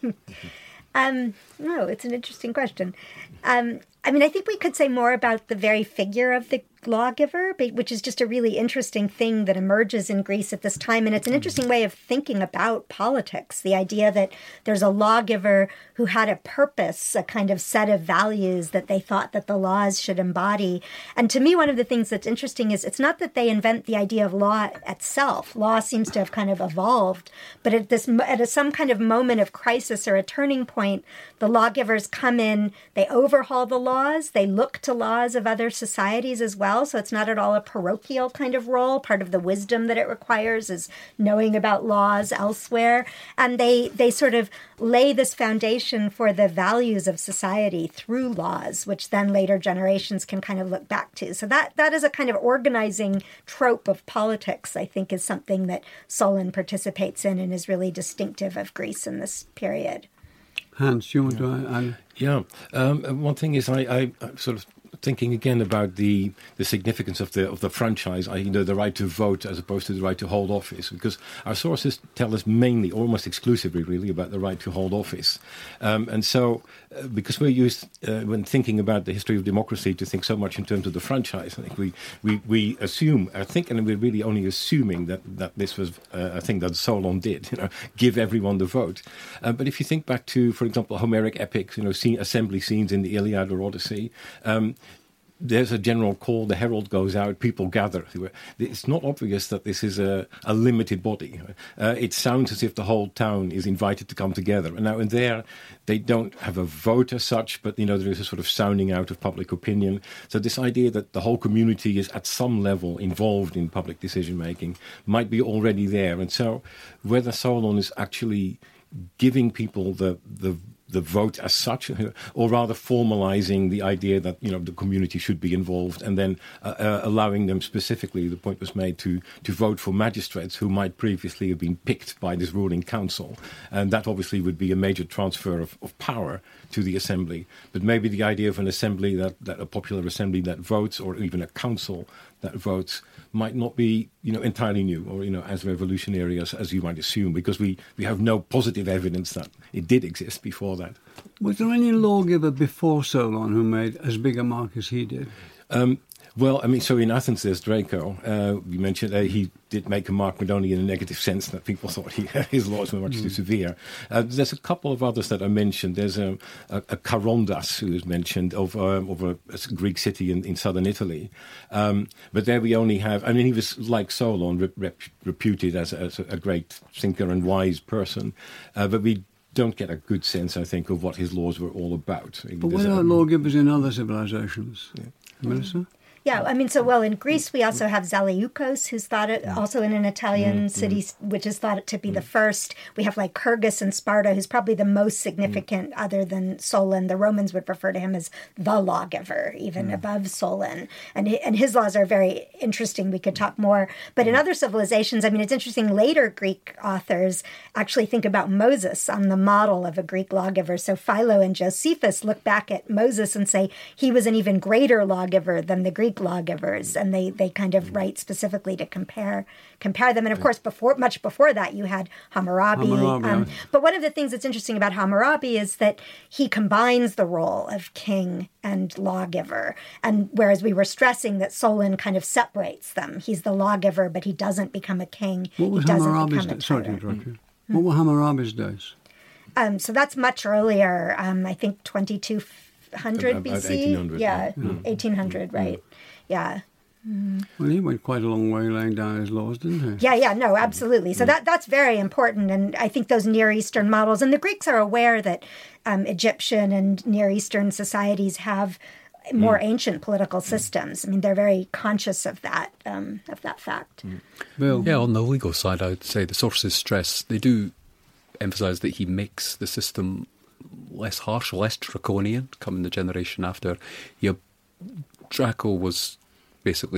um, no, it's an interesting question. Um, I mean, I think we could say more about the very figure of the lawgiver, which is just a really interesting thing that emerges in Greece at this time. And it's an interesting way of thinking about politics, the idea that there's a lawgiver who had a purpose, a kind of set of values that they thought that the laws should embody. And to me, one of the things that's interesting is it's not that they invent the idea of law itself. Law seems to have kind of evolved. But at this, at a, some kind of moment of crisis or a turning point, the lawgivers come in, they overhaul the laws, they look to laws of other societies as well. So it's not at all a parochial kind of role. Part of the wisdom that it requires is knowing about laws elsewhere. And they, they sort of lay this foundation for the values of society through laws, which then later generations can kind of look back to. So that, that is a kind of organizing trope of politics, I think, is something that Solon participates in and is really distinctive of Greece in this period. Hans, do you want to add? Yeah. Um, one thing is I, I, I sort of thinking again about the, the significance of the of the franchise, I you know the right to vote as opposed to the right to hold office, because our sources tell us mainly, almost exclusively, really, about the right to hold office, um, and so uh, because we're used uh, when thinking about the history of democracy to think so much in terms of the franchise, I think we we, we assume, I think, and we're really only assuming that that this was uh, a thing that Solon did, you know, give everyone the vote. Uh, but if you think back to, for example, Homeric epics, you know, scene, assembly scenes in the Iliad or Odyssey. Um, There's a general call, the herald goes out, people gather. It's not obvious that this is a, a limited body. Uh, it sounds as if the whole town is invited to come together. And now in there, they don't have a vote as such, but, you know, there is a sort of sounding out of public opinion. So this idea that the whole community is at some level involved in public decision-making might be already there. And so whether Solon is actually giving people the the the vote as such, or rather formalizing the idea that, you know, the community should be involved, and then uh, uh, allowing them specifically, the point was made, to, to vote for magistrates who might previously have been picked by this ruling council. And that obviously would be a major transfer of, of power to the assembly. But maybe the idea of an assembly, that, that a popular assembly that votes, or even a council that votes, might not be, you know, entirely new, or, you know, as revolutionary as, as you might assume, because we, we have no positive evidence that it did exist before that. Was there any lawgiver before Solon who made as big a mark as he did? Um, well, I mean, so in Athens there's Draco. Uh, you mentioned uh, he did make a mark, but only in a negative sense, that people thought he, his laws were much mm. too severe. Uh, there's a couple of others that are mentioned. There's a, a, a Charondas who is mentioned of, um, of a, a Greek city in, in southern Italy. Um, but there we only have, I mean, he was, like Solon, rep, rep, reputed as, as a great thinker and wise person. Uh, but we don't get a good sense, I think, of what his laws were all about. But what are lawgivers in other civilizations? Yeah. Melissa? Yeah, I mean, so, well, in Greece, we also have Zaleukos, who's thought it, also in an Italian mm, city, mm. which is thought to be mm. the first. We have, like, Kyrgyz in Sparta, who's probably the most significant, mm. other than Solon. The Romans would refer to him as the lawgiver, even mm. above Solon. And, he, and his laws are very interesting. We could talk more. But mm. in other civilizations, I mean, it's interesting, later Greek authors actually think about Moses on the model of a Greek lawgiver. So Philo and Josephus look back at Moses and say he was an even greater lawgiver than the Greek lawgivers, and they, they kind of write specifically to compare compare them. And of course, before much before that, you had Hammurabi. Hammurabi um, but one of the things that's interesting about Hammurabi is that he combines the role of king and lawgiver, and whereas we were stressing that Solon kind of separates them. He's the lawgiver, but he doesn't become a king. What was he doesn't Hammurabi's become a days? Sorry to tyrant. interrupt you. Mm-hmm. What were Hammurabi's days? Um, so that's much earlier. Um, I think twenty-two hundred B C. eighteen hundred. Yeah, yeah. eighteen hundred, right. Yeah. Mm. Well, he went quite a long way laying down his laws, didn't he? Yeah, yeah, no, absolutely. So that that's very important. And I think those Near Eastern models, and the Greeks are aware that um, Egyptian and Near Eastern societies have more mm. ancient political systems. I mean, they're very conscious of that, um, of that fact. Mm. Bill? Yeah, on the legal side, I would say the sources stress, they do emphasise that he makes the system less harsh, less draconian, coming the generation after. Yeah, Draco was basically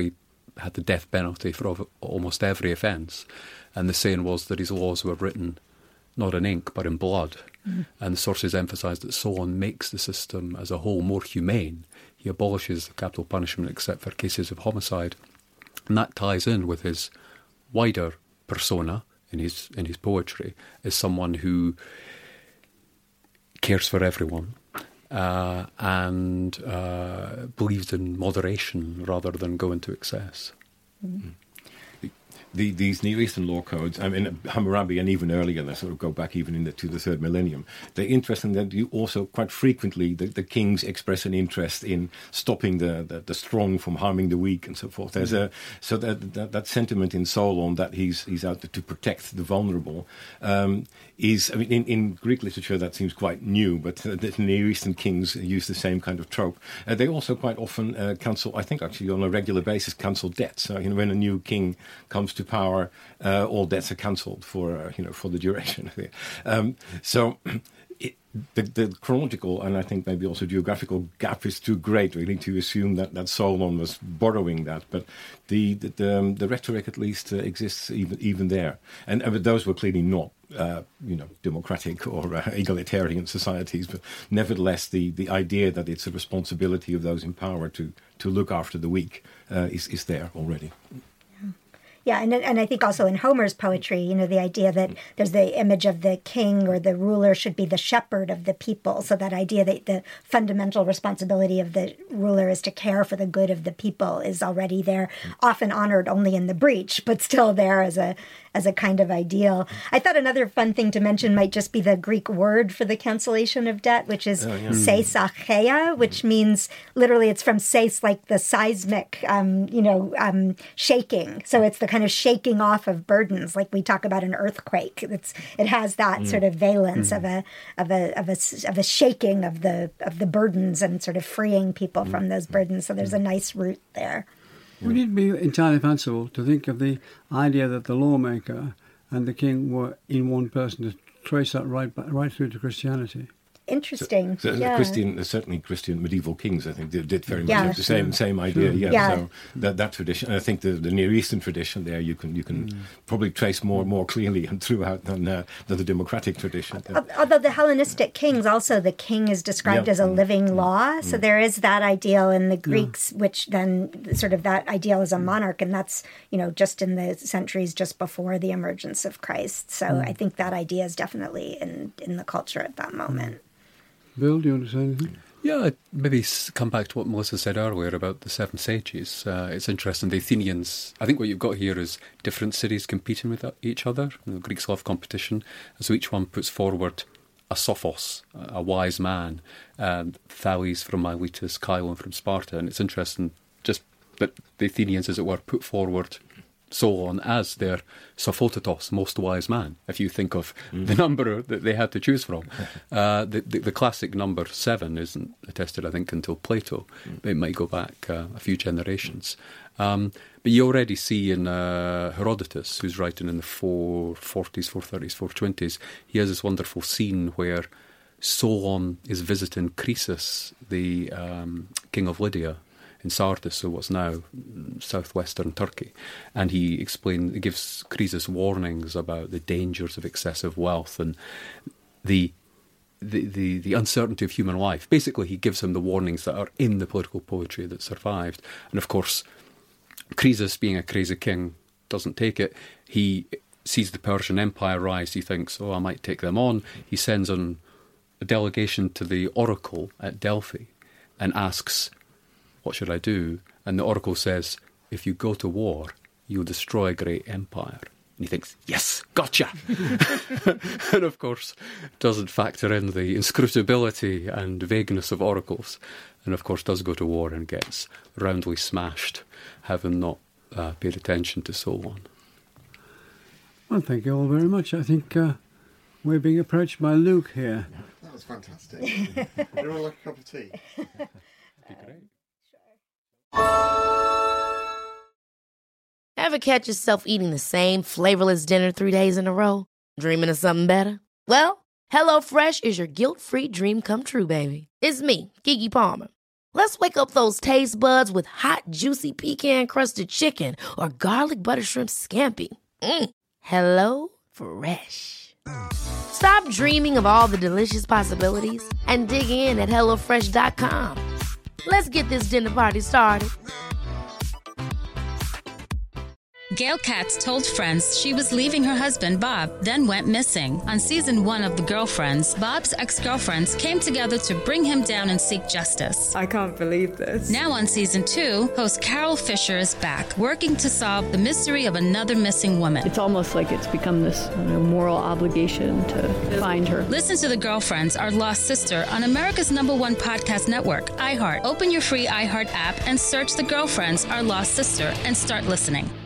had the death penalty for ov- almost every offence. And the saying was that his laws were written not in ink but in blood. Mm. And the sources emphasised that Solon makes the system as a whole more humane. He abolishes capital punishment except for cases of homicide. And that ties in with his wider persona in his in his poetry as someone who cares for everyone uh, and uh, believes in moderation rather than going to excess. Mm. The, these Near Eastern law codes, I mean, Hammurabi and even earlier, they sort of go back even in the, to the third millennium. They're interesting that you also quite frequently, the, the kings express an interest in stopping the, the, the strong from harming the weak and so forth. There's a so that, that that sentiment in Solon that he's he's out to protect the vulnerable um, is, I mean, in, in Greek literature that seems quite new, but uh, the Near Eastern kings use the same kind of trope. Uh, they also quite often uh, cancel, I think actually on a regular basis, cancel debts. So, you know, when a new king comes to power, uh, all debts are cancelled for uh, you know for the duration. um, so it, the, the chronological and I think maybe also geographical gap is too great really to assume that, that Solon was borrowing that. But the the, the, um, the rhetoric at least uh, exists even even there, and, and those were clearly not uh, you know democratic or uh, egalitarian societies. But nevertheless, the, the idea that it's a responsibility of those in power to to look after the weak uh, is is there already. Yeah, and and I think also in Homer's poetry, you know, the idea that there's the image of the king or the ruler should be the shepherd of the people. So that idea that the fundamental responsibility of the ruler is to care for the good of the people is already there, often honored only in the breach, but still there as a as a kind of ideal. I thought another fun thing to mention might just be the Greek word for the cancellation of debt, which is oh, yeah. seisachia, which means literally it's from seis, like the seismic, um, you know, um, shaking. So it's the kind of shaking off of burdens, like we talk about an earthquake. It's it has that mm. sort of valence mm. of a of a of a of a shaking of the of the burdens and sort of freeing people mm. from those burdens. So there's a nice root there. Would it be entirely fanciful to think of the idea that the lawmaker and the king were in one person, to trace that right right through to Christianity? Interesting. So, so yeah. Christian, certainly Christian medieval kings, I think, did, did very much yeah. have the same Sure. same idea. Sure. Yeah. Yeah. So that that tradition, I think the, the Near Eastern tradition there, you can you can mm. probably trace more more clearly and throughout than uh, than the democratic tradition. Yeah. Although the Hellenistic kings, also the king is described yeah. as a living mm. law, so mm. there is that ideal in the Greeks, yeah. which then sort of that ideal is a monarch, and that's you know just in the centuries just before the emergence of Christ. So mm. I think that idea is definitely in in the culture at that moment. Bill, do you want to say anything? Yeah, I'd maybe come back to what Melissa said earlier about the seven sages. Uh, it's interesting. The Athenians, I think what you've got here is different cities competing with each other. The Greeks love competition. And so each one puts forward a sophos, a wise man, um, Thales from Miletus, Cylon from Sparta. And it's interesting just that the Athenians, as it were, put forward Solon as their Sophotetos, most wise man, if you think of mm. the number that they had to choose from. Uh, the, the, the classic number seven isn't attested, I think, until Plato. Mm. It might go back uh, a few generations. Um, but you already see in uh, Herodotus, who's writing in the four forties, four thirties, four twenties, he has this wonderful scene where Solon is visiting Croesus, the um, king of Lydia, in Sardis, so what's now southwestern Turkey. And he explains, he gives Croesus warnings about the dangers of excessive wealth and the, the the the uncertainty of human life. Basically, he gives him the warnings that are in the political poetry that survived. And of course, Croesus, being a crazy king, doesn't take it. He sees the Persian Empire rise. He thinks, oh, I might take them on. He sends on a delegation to the oracle at Delphi and asks, what should I do? And the oracle says, if you go to war, you'll destroy a great empire. And he thinks, yes, gotcha! And of course, doesn't factor in the inscrutability and vagueness of oracles. And of course, does go to war and gets roundly smashed, having not uh, paid attention to Solon. Well, thank you all very much. I think uh, we're being approached by Luke here. That was fantastic. Anyone like a cup of tea? That'd be great. Ever catch yourself eating the same flavorless dinner three days in a row? Dreaming of something better? Well, HelloFresh is your guilt-free dream come true, baby. It's me, Keke Palmer. Let's wake up those taste buds with hot, juicy pecan-crusted chicken or garlic butter shrimp scampi. Mm. Hello Fresh. Stop dreaming of all the delicious possibilities and dig in at hello fresh dot com. Let's get this dinner party started. Gail Katz told friends she was leaving her husband, Bob, then went missing. On season one of The Girlfriends, Bob's ex-girlfriends came together to bring him down and seek justice. I can't believe this. Now on season two, host Carol Fisher is back, working to solve the mystery of another missing woman. It's almost like it's become this you know, moral obligation to find her. Listen to The Girlfriends, Our Lost Sister on America's number one podcast network, iHeart. Open your free iHeart app and search The Girlfriends, Our Lost Sister and start listening.